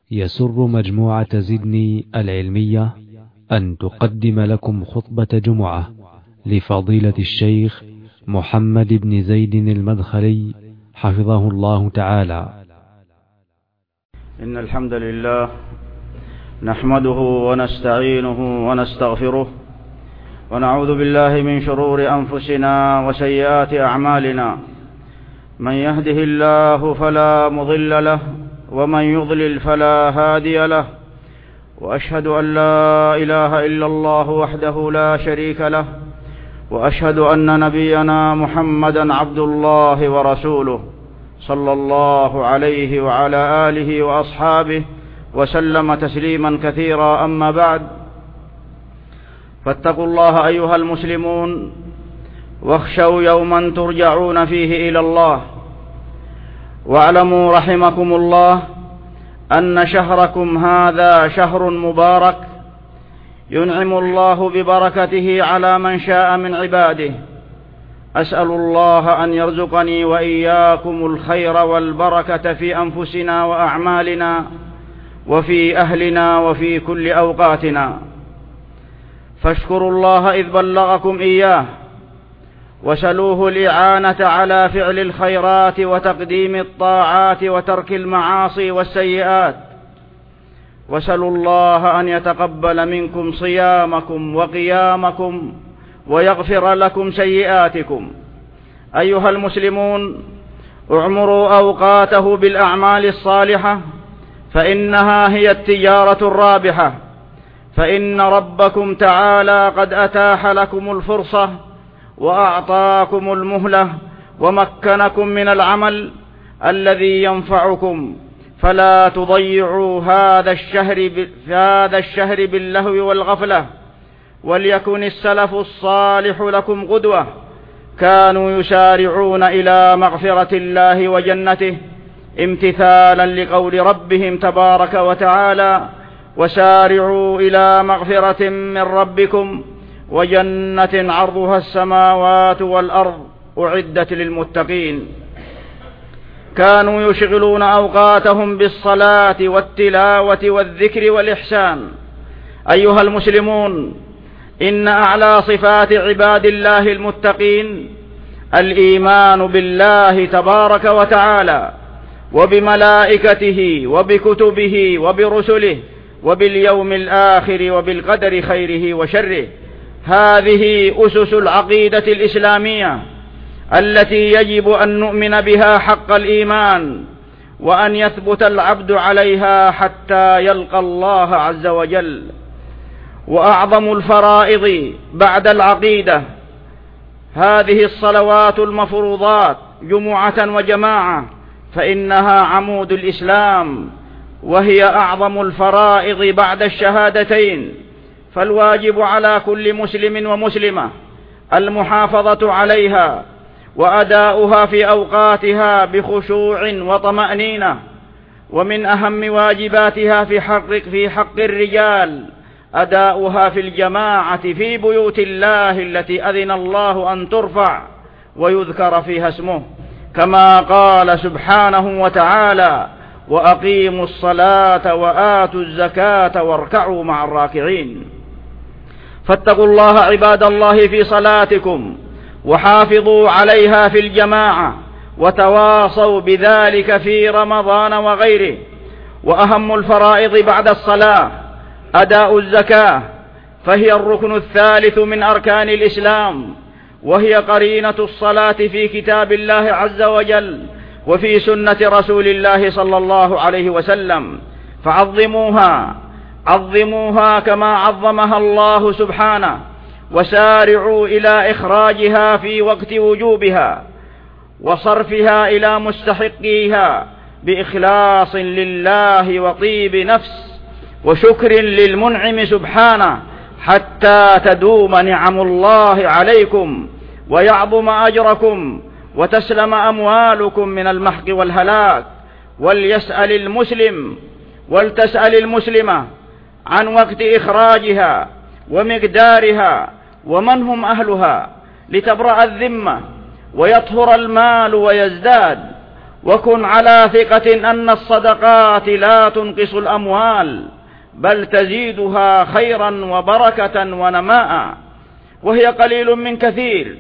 يسر مجموعة زدني العلمية أن تقدم لكم خطبة جمعة لفضيلة الشيخ محمد بن زيد المدخلي حفظه الله تعالى. إن الحمد لله نحمده ونستعينه ونستغفره ونعوذ بالله من شرور أنفسنا وسيئات أعمالنا. من يهده الله فلا مضل له ومن يضلل فلا هادي له، وأشهد أن لا إله إلا الله وحده لا شريك له، وأشهد أن نبينا محمدا عبد الله ورسوله صلى الله عليه وعلى آله وأصحابه وسلم تسليما كثيرا. أما بعد، فاتقوا الله أيها المسلمون واخشوا يوما ترجعون فيه إلى الله، واعلموا رحمكم الله أن شهركم هذا شهر مبارك ينعم الله ببركته على من شاء من عباده. أسأل الله أن يرزقني وإياكم الخير والبركة في أنفسنا وأعمالنا وفي أهلنا وفي كل أوقاتنا. فاشكروا الله إذ بلغكم إياه، وسلوه الإعانة على فعل الخيرات وتقديم الطاعات وترك المعاصي والسيئات، وسلوا الله أن يتقبل منكم صيامكم وقيامكم ويغفر لكم سيئاتكم. أيها المسلمون، اعمروا أوقاته بالأعمال الصالحة، فإنها هي التجارة الرابحة، فإن ربكم تعالى قد أتاح لكم الفرصة وأعطاكم المهلة ومكنكم من العمل الذي ينفعكم، فلا تضيعوا هذا الشهر باللهو والغفلة. وليكن السلف الصالح لكم قدوة، كانوا يسارعون إلى مغفرة الله وجنته امتثالا لقول ربهم تبارك وتعالى: وسارعوا إلى مغفرة من ربكم وجنة عرضها السماوات والأرض أعدت للمتقين. كانوا يشغلون أوقاتهم بالصلاة والتلاوة والذكر والإحسان. أيها المسلمون، إن أعلى صفات عباد الله المتقين الإيمان بالله تبارك وتعالى وبملائكته وبكتبه وبرسله وباليوم الآخر وبالقدر خيره وشره. هذه أسس العقيدة الإسلامية التي يجب أن نؤمن بها حق الإيمان، وأن يثبت العبد عليها حتى يلقى الله عز وجل. وأعظم الفرائض بعد العقيدة هذه الصلوات المفروضات جمعة وجماعة، فإنها عمود الإسلام، وهي أعظم الفرائض بعد الشهادتين. فالواجب على كل مسلم ومسلمة المحافظة عليها وأداؤها في أوقاتها بخشوع وطمأنينة. ومن أهم واجباتها في حق الرجال أداؤها في الجماعة في بيوت الله التي أذن الله أن ترفع ويذكر فيها اسمه، كما قال سبحانه وتعالى: وأقيموا الصلاة وآتوا الزكاة واركعوا مع الراكعين. فاتقوا الله عباد الله في صلاتكم، وحافظوا عليها في الجماعة، وتواصوا بذلك في رمضان وغيره. وأهم الفرائض بعد الصلاة أداء الزكاة، فهي الركن الثالث من أركان الإسلام، وهي قرينة الصلاة في كتاب الله عز وجل وفي سنة رسول الله صلى الله عليه وسلم. عظموها كما عظمها الله سبحانه، وسارعوا إلى إخراجها في وقت وجوبها وصرفها إلى مستحقيها بإخلاص لله وطيب نفس وشكر للمنعم سبحانه، حتى تدوم نعم الله عليكم ويعظم أجركم وتسلم أموالكم من المحق والهلاك. ولتسأل المسلمة عن وقت إخراجها ومقدارها ومن هم أهلها، لتبرأ الذمة ويطهر المال ويزداد. وكن على ثقة أن الصدقات لا تنقص الأموال بل تزيدها خيرا وبركة ونماء، وهي قليل من كثير.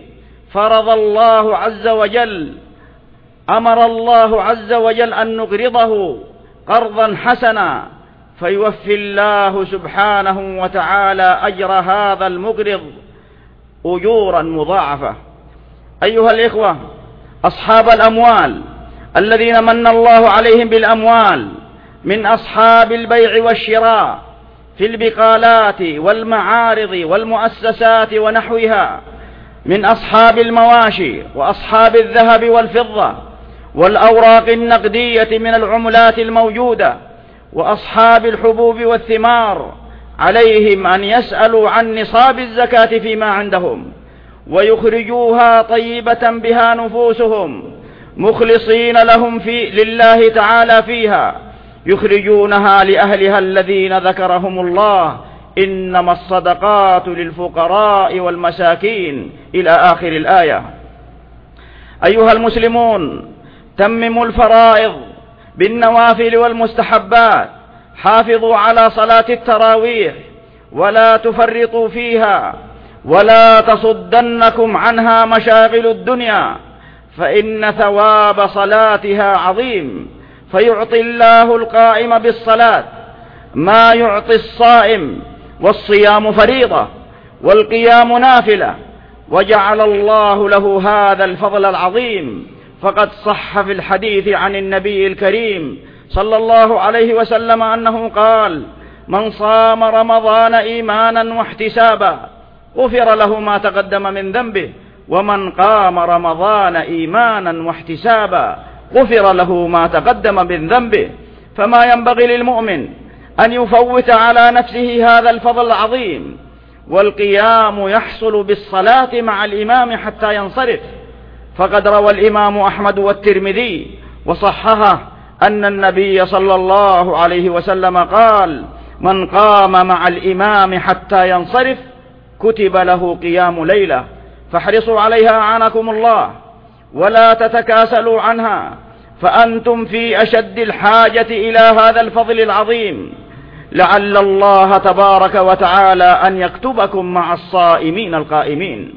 أمر الله عز وجل أن نقرضه قرضا حسنا، فيوفي الله سبحانه وتعالى أجر هذا المقرض أجورا مضاعفة. أيها الإخوة، أصحاب الأموال الذين من الله عليهم بالأموال من أصحاب البيع والشراء في البقالات والمعارض والمؤسسات ونحوها، من أصحاب المواشي وأصحاب الذهب والفضة والأوراق النقدية من العملات الموجودة وأصحاب الحبوب والثمار، عليهم أن يسألوا عن نصاب الزكاة فيما عندهم ويخرجوها طيبة بها نفوسهم مخلصين لله تعالى فيها، يخرجونها لأهلها الذين ذكرهم الله: إنما الصدقات للفقراء والمساكين، إلى آخر الآية. أيها المسلمون، تمموا الفرائض بالنوافل والمستحبات، حافظوا على صلاة التراويح ولا تفرطوا فيها، ولا تصدنكم عنها مشاغل الدنيا، فإن ثواب صلاتها عظيم، فيعطي الله القائم بالصلاة ما يعطي الصائم، والصيام فريضة والقيام نافلة، وجعل الله له هذا الفضل العظيم. فقد صح في الحديث عن النبي الكريم صلى الله عليه وسلم أنه قال: من صام رمضان إيمانا واحتسابا غفر له ما تقدم من ذنبه، ومن قام رمضان إيمانا واحتسابا غفر له ما تقدم من ذنبه. فما ينبغي للمؤمن أن يفوت على نفسه هذا الفضل العظيم. والقيام يحصل بالصلاة مع الإمام حتى ينصرف، فقد روى الإمام أحمد والترمذي وصححه أن النبي صلى الله عليه وسلم قال: من قام مع الإمام حتى ينصرف كتب له قيام ليلة. فاحرصوا عليها أعانكم الله، ولا تتكاسلوا عنها، فأنتم في أشد الحاجة إلى هذا الفضل العظيم، لعل الله تبارك وتعالى أن يكتبكم مع الصائمين القائمين.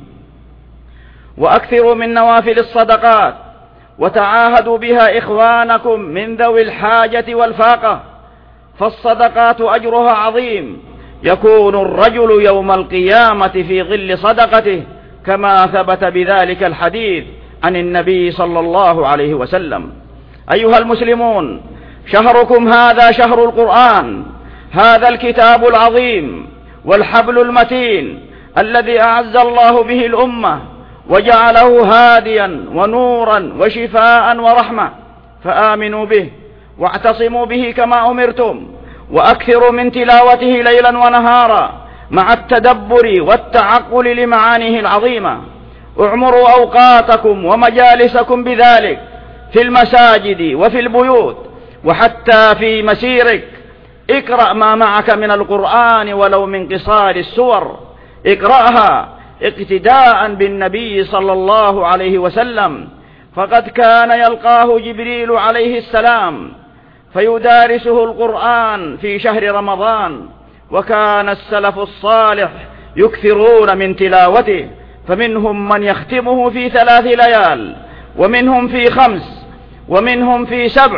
وأكثروا من نوافل الصدقات، وتعاهدوا بها إخوانكم من ذوي الحاجة والفاقة، فالصدقات أجرها عظيم، يكون الرجل يوم القيامة في ظل صدقته، كما ثبت بذلك الحديث عن النبي صلى الله عليه وسلم. أيها المسلمون، شهركم هذا شهر القرآن، هذا الكتاب العظيم والحبل المتين الذي أعز الله به الأمة وجعله هاديا ونورا وشفاء ورحمة، فآمنوا به واعتصموا به كما أمرتم، وأكثروا من تلاوته ليلا ونهارا مع التدبر والتعقل لمعانيه العظيمة. اعمروا أوقاتكم ومجالسكم بذلك في المساجد وفي البيوت، وحتى في مسيرك اقرأ ما معك من القرآن ولو من قصار السور، اقرأها اقتداء بالنبي صلى الله عليه وسلم، فقد كان يلقاه جبريل عليه السلام فيدارسه القرآن في شهر رمضان، وكان السلف الصالح يكثرون من تلاوته، فمنهم من يختمه في 3 ليال، ومنهم في 5، ومنهم في 7،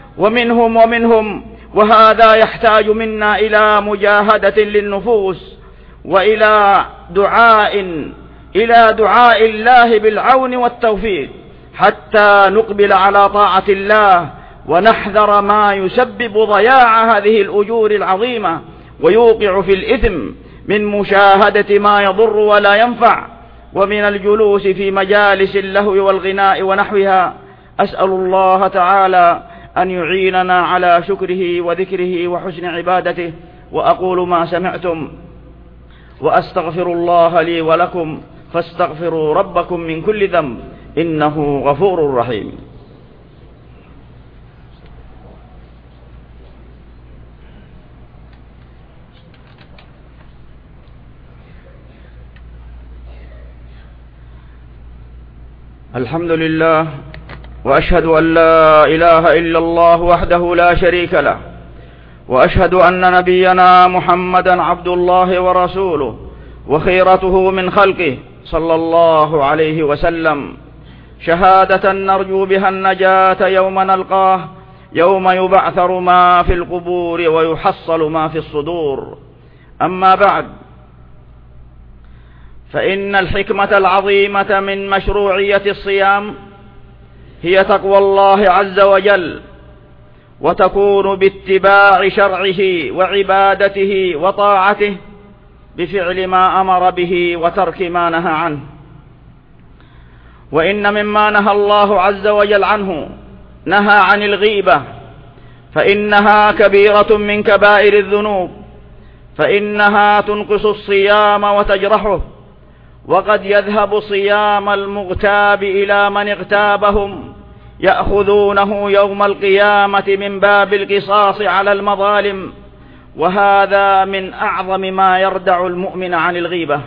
ومنهم، وهذا يحتاج منا إلى مجاهدة للنفوس وإلى دعاء الله بالعون والتوفيق، حتى نقبل على طاعة الله ونحذر ما يسبب ضياع هذه الأجور العظيمة ويوقع في الإثم من مشاهدة ما يضر ولا ينفع، ومن الجلوس في مجالس اللهو والغناء ونحوها. أسأل الله تعالى أن يعيننا على شكره وذكره وحسن عبادته. وأقول ما سمعتم وأستغفر الله لي ولكم، فاستغفروا ربكم من كل ذنب، إنه غفور رحيم. الحمد لله وأشهد أن لا إله إلا الله وحده لا شريك له، وأشهد أن نبينا محمدا عبد الله ورسوله وخيرته من خلقه صلى الله عليه وسلم، شهادة نرجو بها النجاة يوم نلقاه، يوم يبعثر ما في القبور ويحصل ما في الصدور. أما بعد، فإن الحكمة العظيمة من مشروعية الصيام هي تقوى الله عز وجل، وتكون باتباع شرعه وعبادته وطاعته بفعل ما أمر به وترك ما نهى عنه. وإن مما نهى الله عز وجل عنه نهى عن الغيبة، فإنها كبيرة من كبائر الذنوب، فإنها تنقص الصيام وتجرحه، وقد يذهب صيام المغتاب إلى من اغتابهم، يأخذونه يوم القيامة من باب القصاص على المظالم، وهذا من أعظم ما يردع المؤمن عن الغيبة.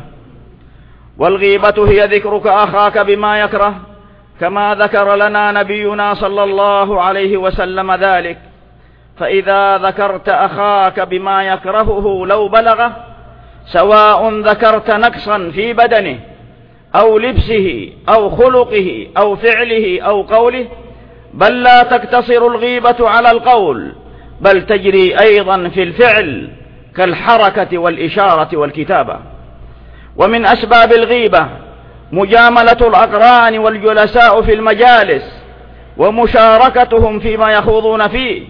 والغيبة هي ذكرك أخاك بما يكره، كما ذكر لنا نبينا صلى الله عليه وسلم ذلك. فإذا ذكرت أخاك بما يكرهه لو بلغه، سواء ذكرت نقصا في بدنه أو لبسه أو خلقه أو فعله أو قوله، بل لا تقتصر الغيبة على القول، بل تجري أيضا في الفعل كالحركة والإشارة والكتابة. ومن أسباب الغيبة مجاملة الأقران والجلساء في المجالس ومشاركتهم فيما يخوضون فيه،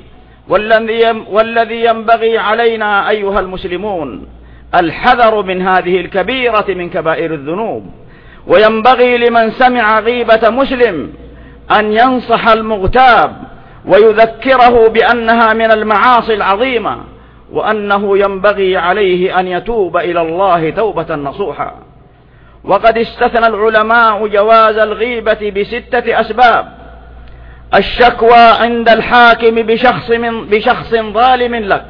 والذي ينبغي علينا أيها المسلمون الحذر من هذه الكبيرة من كبائر الذنوب. وينبغي لمن سمع غيبة مسلم أن ينصح المغتاب ويذكره بأنها من المعاصي العظيمة، وأنه ينبغي عليه أن يتوب إلى الله توبة نصوحا. وقد استثنى العلماء جواز الغيبة بستة أسباب: الشكوى عند الحاكم بشخص ظالم لك،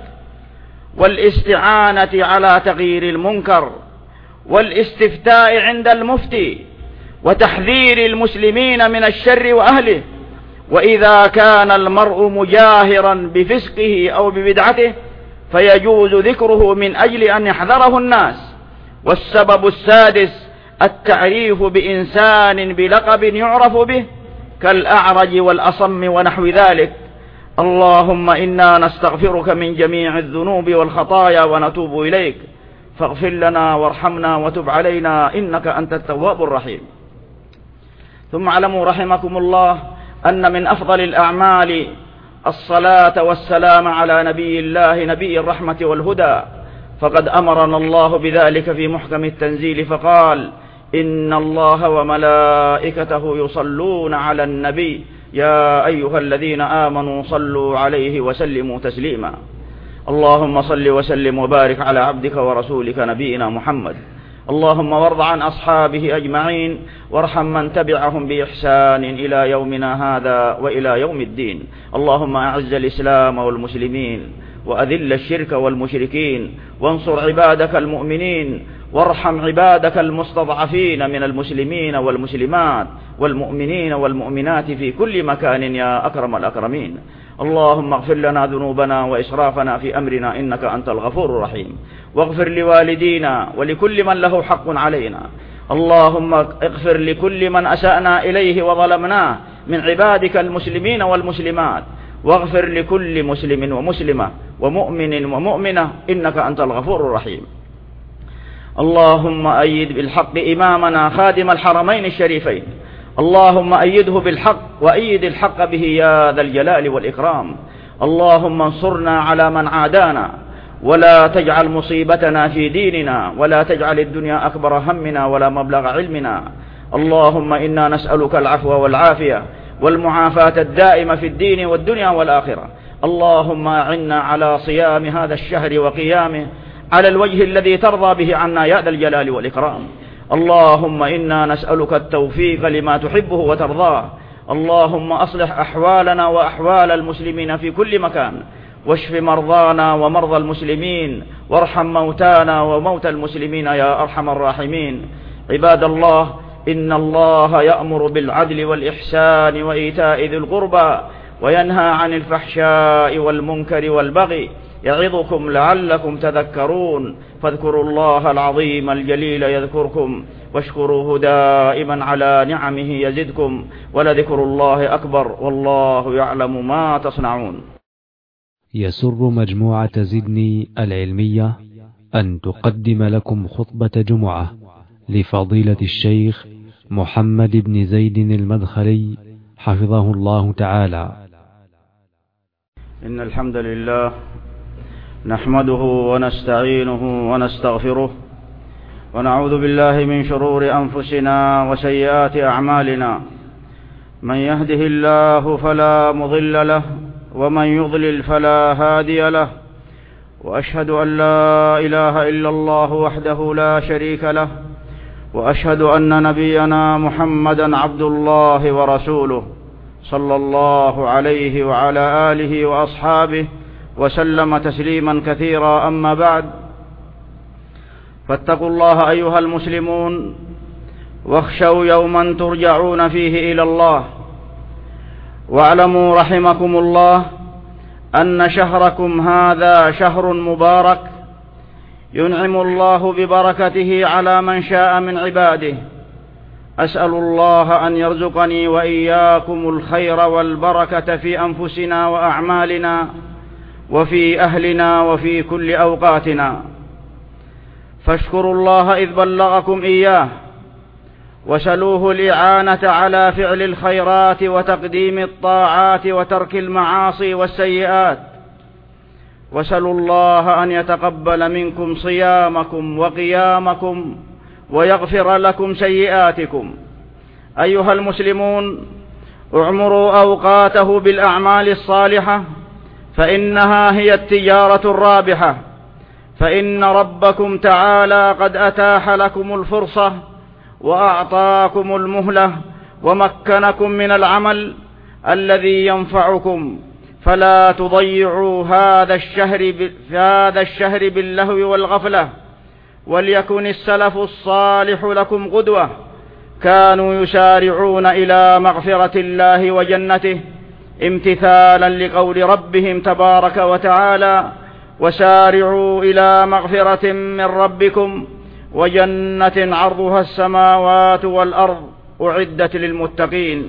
والاستعانة على تغيير المنكر، والاستفتاء عند المفتي، وتحذير المسلمين من الشر وأهله. وإذا كان المرء مجاهرا بفسقه أو ببدعته فيجوز ذكره من أجل أن يحذره الناس. والسبب السادس التعريف بإنسان بلقب يعرف به كالأعرج والأصم ونحو ذلك. اللهم إنا نستغفرك من جميع الذنوب والخطايا ونتوب إليك، فاغفر لنا وارحمنا وتب علينا إنك أنت التواب الرحيم. ثم اعلموا رحمكم الله أن من أفضل الأعمال الصلاة والسلام على نبي الله نبي الرحمة والهدى، فقد أمرنا الله بذلك في محكم التنزيل فقال: إن الله وملائكته يصلون على النبي يا أيها الذين آمنوا صلوا عليه وسلموا تسليما. اللهم صل وسلم وبارك على عبدك ورسولك نبينا محمد. اللهم وارض عن أصحابه أجمعين، وارحم من تبعهم بإحسان إلى يومنا هذا وإلى يوم الدين. اللهم أعز الإسلام والمسلمين، وأذل الشرك والمشركين، وانصر عبادك المؤمنين، وارحم عبادك المستضعفين من المسلمين والمسلمات والمؤمنين والمؤمنات في كل مكان يا أكرم الأكرمين. اللهم اغفر لنا ذنوبنا وإسرافنا في أمرنا إنك أنت الغفور الرحيم، واغفر لوالدينا ولكل من له حق علينا. اللهم اغفر لكل من أسأنا إليه وظلمناه من عبادك المسلمين والمسلمات، واغفر لكل مسلم ومسلمة ومؤمن ومؤمنة إنك أنت الغفور الرحيم. اللهم أيد بالحق إمامنا خادم الحرمين الشريفين، اللهم أيده بالحق وأيد الحق به يا ذا الجلال والإكرام. اللهم انصرنا على من عادانا، ولا تجعل مصيبتنا في ديننا، ولا تجعل الدنيا أكبر همنا ولا مبلغ علمنا. اللهم إنا نسألك العفو والعافية والمعافاة الدائمة في الدين والدنيا والآخرة. اللهم أعنا على صيام هذا الشهر وقيامه على الوجه الذي ترضى به عنا يا ذا الجلال والإكرام. اللهم إنا نسألك التوفيق لما تحبه وترضاه. اللهم أصلح أحوالنا وأحوال المسلمين في كل مكان، واشف مرضانا ومرضى المسلمين، وارحم موتانا وموتى المسلمين يا أرحم الراحمين. عباد الله، إن الله يأمر بالعدل والإحسان وإيتاء ذي القربى وينهى عن الفحشاء والمنكر والبغي يعظكم لعلكم تذكرون فاذكروا الله العظيم الجليل يذكركم واشكروه دائما على نعمه يزدكم ولذكر الله أكبر والله يعلم ما تصنعون. يسر مجموعة زدني العلمية أن تقدم لكم خطبة جمعة لفضيلة الشيخ محمد بن زيد المدخلي حفظه الله تعالى. إن الحمد لله نحمده ونستعينه ونستغفره ونعوذ بالله من شرور أنفسنا وسيئات أعمالنا من يهده الله فلا مضل له ومن يضلل فلا هادي له وأشهد أن لا إله إلا الله وحده لا شريك له وأشهد أن نبينا محمدا عبد الله ورسوله صلى الله عليه وعلى آله وأصحابه وسلم تسليما كثيرا. أما بعد، فاتقوا الله أيها المسلمون واخشوا يوما ترجعون فيه إلى الله، واعلموا رحمكم الله أن شهركم هذا شهر مبارك ينعم الله ببركته على من شاء من عباده. أسأل الله أن يرزقني وإياكم الخير والبركة في أنفسنا وأعمالنا وفي أهلنا وفي كل أوقاتنا. فاشكروا الله إذ بلغكم إياه وسلوه الإعانة على فعل الخيرات وتقديم الطاعات وترك المعاصي والسيئات، وسلوا الله أن يتقبل منكم صيامكم وقيامكم ويغفر لكم سيئاتكم. أيها المسلمون، اعمروا أوقاته بالأعمال الصالحة فإنها هي التجارة الرابحة، فإن ربكم تعالى قد أتاح لكم الفرصة وأعطاكم المهلة ومكنكم من العمل الذي ينفعكم، فلا تضيعوا هذا الشهر باللهو والغفلة. وليكن السلف الصالح لكم قدوة، كانوا يسارعون إلى مغفرة الله وجنته امتثالا لقول ربهم تبارك وتعالى: وسارعوا إلى مغفرة من ربكم وجنة عرضها السماوات والأرض أعدت للمتقين.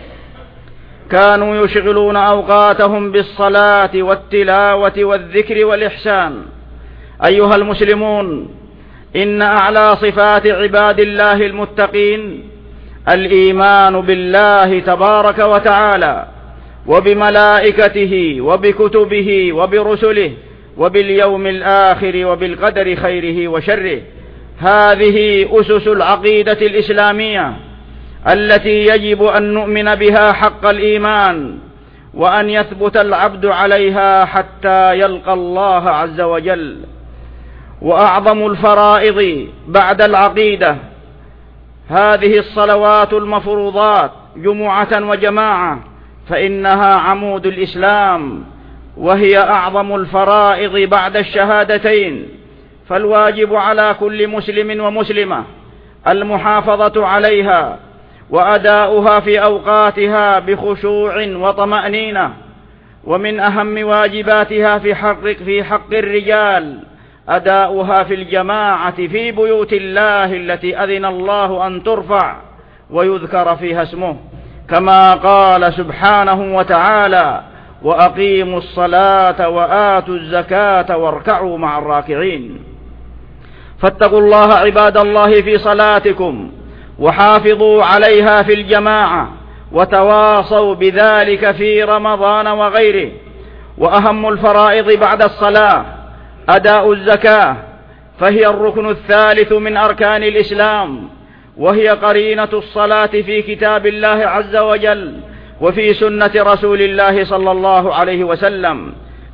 كانوا يشغلون أوقاتهم بالصلاة والتلاوة والذكر والإحسان. أيها المسلمون، إن أعلى صفات عباد الله المتقين الإيمان بالله تبارك وتعالى وبملائكته وبكتبه وبرسله وباليوم الآخر وبالقدر خيره وشره. هذه أسس العقيدة الإسلامية التي يجب أن نؤمن بها حق الإيمان، وأن يثبت العبد عليها حتى يلقى الله عز وجل. وأعظم الفرائض بعد العقيدة هذه الصلوات المفروضات جمعة وجماعة، فإنها عمود الإسلام، وهي أعظم الفرائض بعد الشهادتين. فالواجب على كل مسلم ومسلمة المحافظة عليها وأداؤها في أوقاتها بخشوع وطمأنينة. ومن أهم واجباتها في حق الرجال أداؤها في الجماعة في بيوت الله التي أذن الله أن ترفع ويذكر فيها اسمه، كما قال سبحانه وتعالى: وأقيموا الصلاة وآتوا الزكاة واركعوا مع الراكعين. فاتقوا الله عباد الله في صلاتكم وحافظوا عليها في الجماعة، وتواصوا بذلك في رمضان وغيره. وأهم الفرائض بعد الصلاة أداء الزكاة، فهي الركن الثالث من أركان الإسلام، وهي قرينة الصلاة في كتاب الله عز وجل وفي سنة رسول الله صلى الله عليه وسلم.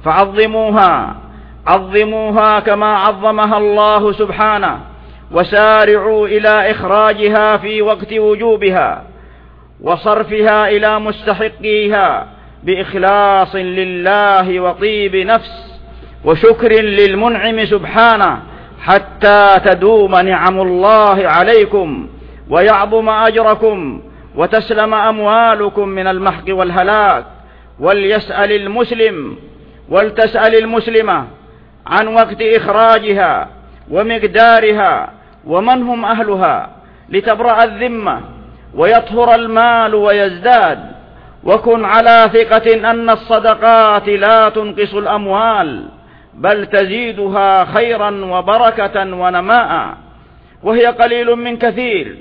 عظموها كما عظمها الله سبحانه، وسارعوا إلى إخراجها في وقت وجوبها وصرفها إلى مستحقيها بإخلاص لله وطيب نفس وشكر للمنعم سبحانه، حتى تدوم نعم الله عليكم ويعظم أجركم وتسلم أموالكم من المحق والهلاك. ولتسأل المسلمة عن وقت إخراجها ومقدارها ومن هم أهلها لتبرأ الذمة ويطهر المال ويزداد. وكن على ثقة أن الصدقات لا تنقص الأموال بل تزيدها خيرا وبركة ونماء، وهي قليل من كثير.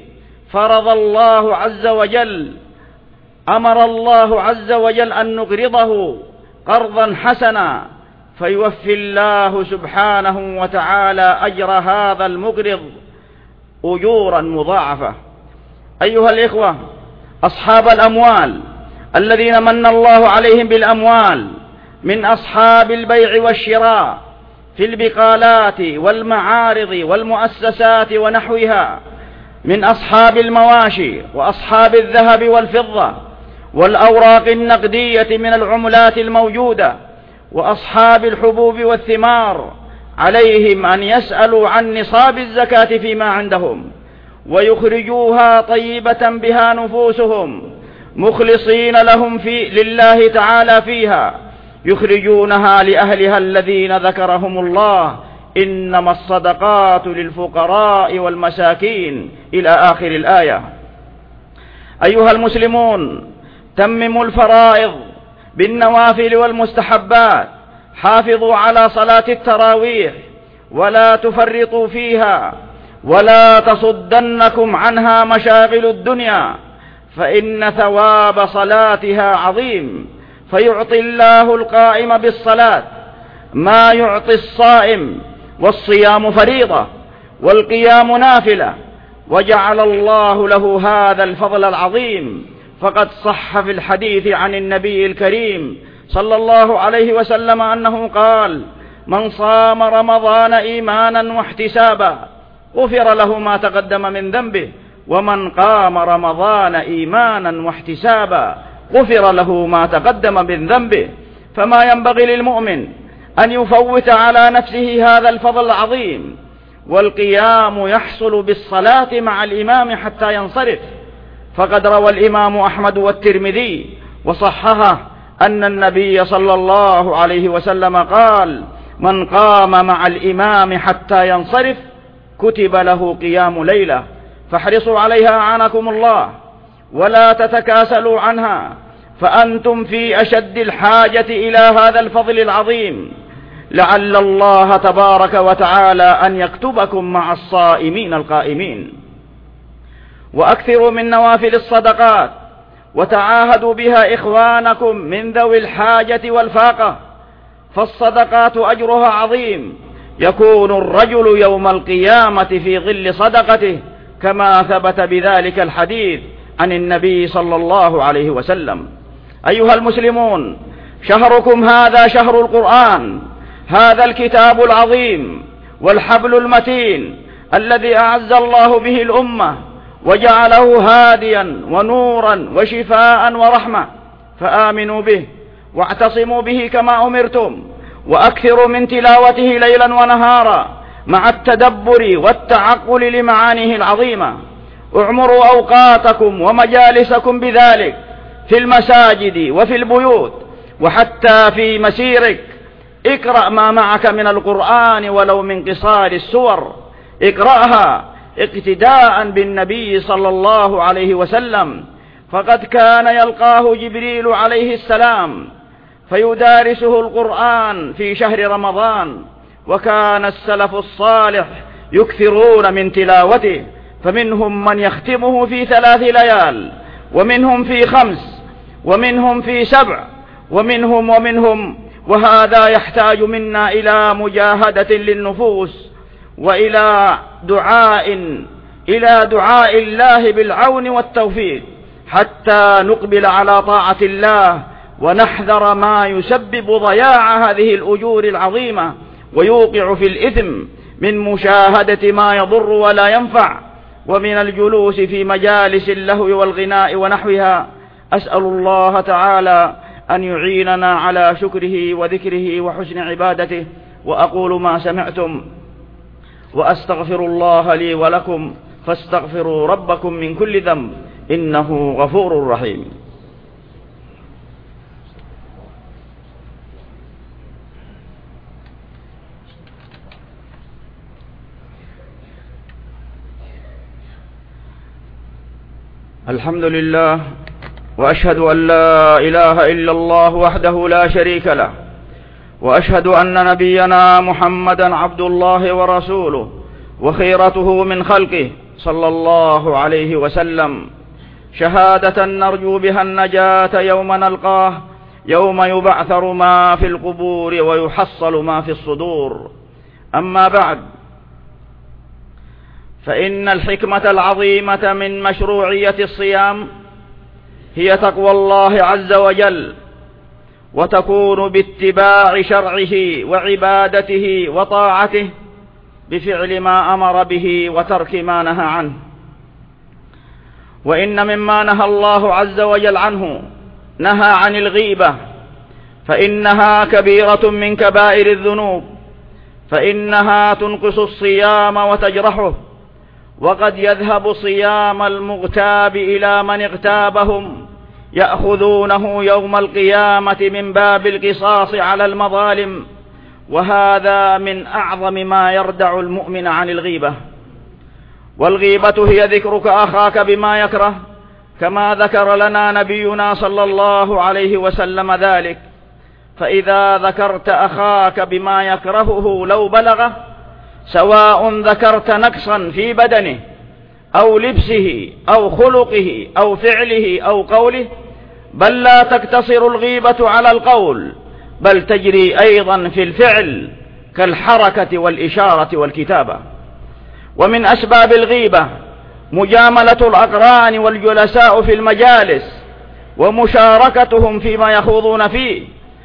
أمر الله عز وجل أن نقرضه قرضا حسنا فيوفي الله سبحانه وتعالى أجر هذا المقرض أجورا مضاعفة. أيها الإخوة أصحاب الأموال الذين من الله عليهم بالأموال من أصحاب البيع والشراء في البقالات والمعارض والمؤسسات ونحوها، من أصحاب المواشي وأصحاب الذهب والفضة والأوراق النقدية من العملات الموجودة وأصحاب الحبوب والثمار، عليهم أن يسألوا عن نصاب الزكاة فيما عندهم ويخرجوها طيبة بها نفوسهم مخلصين لله تعالى فيها، يخرجونها لأهلها الذين ذكرهم الله: إنما الصدقات للفقراء والمساكين إلى آخر الآية. أيها المسلمون تمموا الفرائض بالنوافل والمستحبات، حافظوا على صلاة التراويح ولا تفرطوا فيها، ولا تصدنكم عنها مشاغل الدنيا، فإن ثواب صلاتها عظيم. فيعطي الله القائم بالصلاة ما يعطي الصائم، والصيام فريضة والقيام نافلة، وجعل الله له هذا الفضل العظيم. فقد صح في الحديث عن النبي الكريم صلى الله عليه وسلم أنه قال: من صام رمضان إيمانا واحتسابا غفر له ما تقدم من ذنبه، ومن قام رمضان إيمانا واحتسابا غفر له ما تقدم من ذنبه. فما ينبغي للمؤمن أن يفوت على نفسه هذا الفضل العظيم. والقيام يحصل بالصلاة مع الإمام حتى ينصرف، فقد روى الإمام أحمد والترمذي وصححه أن النبي صلى الله عليه وسلم قال: من قام مع الإمام حتى ينصرف كتب له قيام ليلة. فاحرصوا عليها أعانكم الله، ولا تتكاسلوا عنها، فأنتم في أشد الحاجة إلى هذا الفضل العظيم، لعل الله تبارك وتعالى أن يكتبكم مع الصائمين القائمين. وأكثروا من نوافل الصدقات، وتعاهدوا بها إخوانكم من ذوي الحاجة والفاقة، فالصدقات أجرها عظيم. يكون الرجل يوم القيامة في ظل صدقته، كما ثبت بذلك الحديث عن النبي صلى الله عليه وسلم. أيها المسلمون شهركم هذا شهر القرآن، هذا الكتاب العظيم والحبل المتين الذي أعز الله به الأمة وجعله هاديا ونورا وشفاء ورحمة، فآمنوا به واعتصموا به كما أمرتم، وأكثروا من تلاوته ليلا ونهارا مع التدبر والتعقل لمعانيه العظيمة. اعمروا أوقاتكم ومجالسكم بذلك في المساجد وفي البيوت، وحتى في مسيرك اقرأ ما معك من القرآن ولو من قصار السور، اقرأها اقتداء بالنبي صلى الله عليه وسلم، فقد كان يلقاه جبريل عليه السلام فيدارسه القرآن في شهر رمضان، وكان السلف الصالح يكثرون من تلاوته، فمنهم من يختمه في 3 ليال، ومنهم في 5، ومنهم في 7، ومنهم، وهذا يحتاج منا إلى مجاهدة للنفوس وإلى دعاء الله بالعون والتوفيق حتى نقبل على طاعة الله، ونحذر ما يسبب ضياع هذه الأجور العظيمة ويوقع في الإثم من مشاهدة ما يضر ولا ينفع، ومن الجلوس في مجالس اللهو والغناء ونحوها. أسأل الله تعالى أن يعيننا على شكره وذكره وحسن عبادته. وأقول ما سمعتم وأستغفر الله لي ولكم، فاستغفروا ربكم من كل ذنب إنه غفور رحيم. الحمد لله، وأشهد أن لا إله إلا الله وحده لا شريك له، وأشهد أن نبينا محمدا عبد الله ورسوله وخيرته من خلقه صلى الله عليه وسلم، شهادة نرجو بها النجاة يوم نلقاه، يوم يبعثر ما في القبور ويحصل ما في الصدور. أما بعد، فإن الحكمة العظيمة من مشروعية الصيام هي تقوى الله عز وجل، وتكون باتباع شرعه وعبادته وطاعته بفعل ما أمر به وترك ما نهى عنه. وإن مما نهى الله عز وجل عنه نهى عن الغيبة، فإنها كبيرة من كبائر الذنوب، فإنها تنقص الصيام وتجرحه، وقد يذهب صيام المغتاب إلى من اغتابهم، يأخذونه يوم القيامة من باب القصاص على المظالم، وهذا من أعظم ما يردع المؤمن عن الغيبة. والغيبة هي ذكرك أخاك بما يكره، كما ذكر لنا نبينا صلى الله عليه وسلم ذلك. فإذا ذكرت أخاك بما يكرهه لو بلغه، سواء ذكرت نقصا في بدنه أو لبسه أو خلقه أو فعله أو قوله، بل لا تقتصر الغيبة على القول، بل تجري أيضا في الفعل كالحركة والإشارة والكتابة. ومن أسباب الغيبة مجاملة الأقران والجلساء في المجالس ومشاركتهم فيما يخوضون فيه،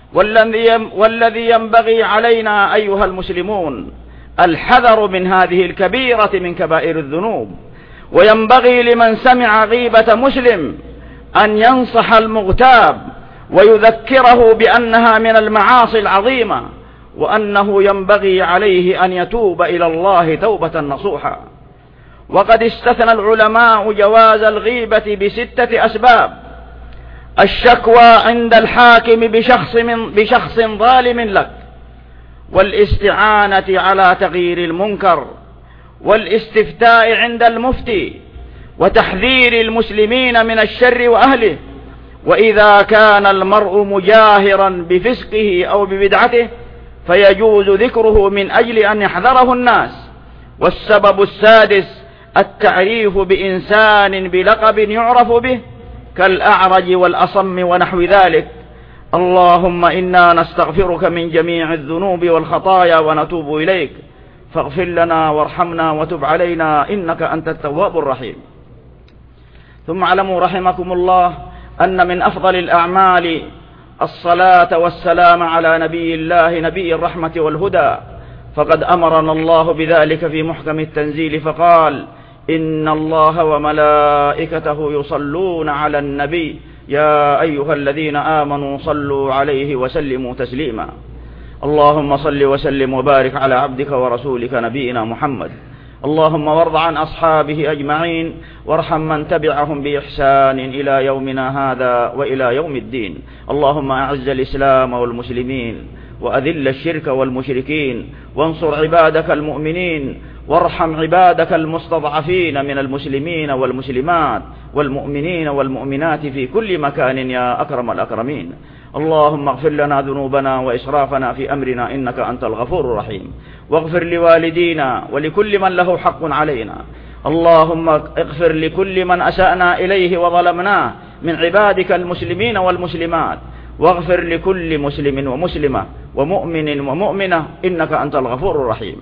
والذي ينبغي علينا أيها المسلمون الحذر من هذه الكبيرة من كبائر الذنوب. وينبغي لمن سمع غيبة مسلم أن ينصح المغتاب ويذكره بأنها من المعاصي العظيمة، وأنه ينبغي عليه أن يتوب إلى الله توبة نصوحا. وقد استثنى العلماء جواز الغيبة ب6 أسباب: الشكوى عند الحاكم بشخص ظالم لك، والاستعانة على تغيير المنكر، والاستفتاء عند المفتي، وتحذير المسلمين من الشر وأهله. وإذا كان المرء مجاهرا بفسقه أو ببدعته فيجوز ذكره من أجل أن يحذره الناس. والسبب السادس التعريف بإنسان بلقب يعرف به كالأعرج والأصم ونحو ذلك. اللهم إنا نستغفرك من جميع الذنوب والخطايا ونتوب إليك، فاغفر لنا وارحمنا وتب علينا إنك أنت التواب الرحيم. ثم اعلموا رحمكم الله أن من أفضل الأعمال الصلاة والسلام على نبي الله نبي الرحمة والهدى، فقد أمرنا الله بذلك في محكم التنزيل فقال: إن الله وملائكته يصلون على النبي يا أيها الذين آمنوا صلوا عليه وسلموا تسليما. اللهم صل وسلم وبارك على عبدك ورسولك نبينا محمد. اللهم وارض عن أصحابه أجمعين، وارحم من تبعهم بإحسان إلى يومنا هذا وإلى يوم الدين. اللهم أعز الإسلام والمسلمين، وأذل الشرك والمشركين، وانصر عبادك المؤمنين، وارحم عبادك المستضعفين من المسلمين والمسلمات والمؤمنين والمؤمنات في كل مكان يا أكرم الأكرمين. اللهم اغفر لنا ذنوبنا وإسرافنا في أمرنا إنك أنت الغفور الرحيم، واغفر لوالدينا ولكل من له حق علينا. اللهم اغفر لكل من أسأنا إليه وظلمناه من عبادك المسلمين والمسلمات، واغفر لكل مسلم ومسلمة ومؤمن ومؤمنة إنك أنت الغفور الرحيم.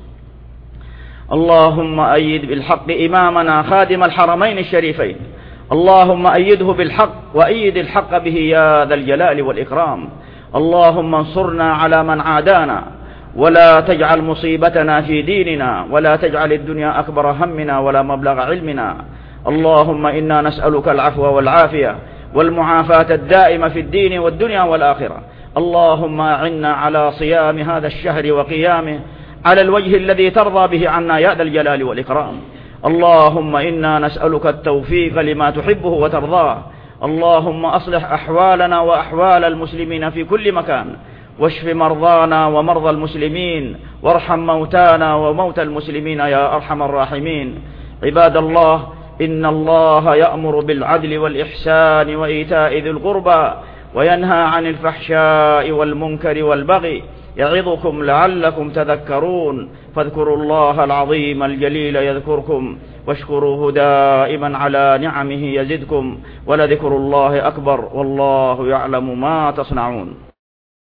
اللهم أيد بالحق إمامنا خادم الحرمين الشريفين، اللهم أيده بالحق وأيد الحق به يا ذا الجلال والإكرام. اللهم انصرنا على من عادانا، ولا تجعل مصيبتنا في ديننا، ولا تجعل الدنيا أكبر همنا ولا مبلغ علمنا. اللهم إنا نسألك العفو والعافية والمعافاة الدائمة في الدين والدنيا والآخرة. اللهم أعنا على صيام هذا الشهر وقيامه على الوجه الذي ترضى به عنا يا ذا الجلال والإكرام. اللهم إنا نسألك التوفيق لما تحبه وترضاه. اللهم أصلح أحوالنا وأحوال المسلمين في كل مكان، واشف مرضانا ومرضى المسلمين، وارحم موتانا وموتى المسلمين يا أرحم الراحمين. عباد الله، إن الله يأمر بالعدل والإحسان وإيتاء ذي القربى وينهى عن الفحشاء والمنكر والبغي، يعظكم لعلكم تذكرون. فاذكروا الله العظيم الجليل يذكركم، واشكروه دائما على نعمه يزدكم، ولذكر الله أكبر، والله يعلم ما تصنعون.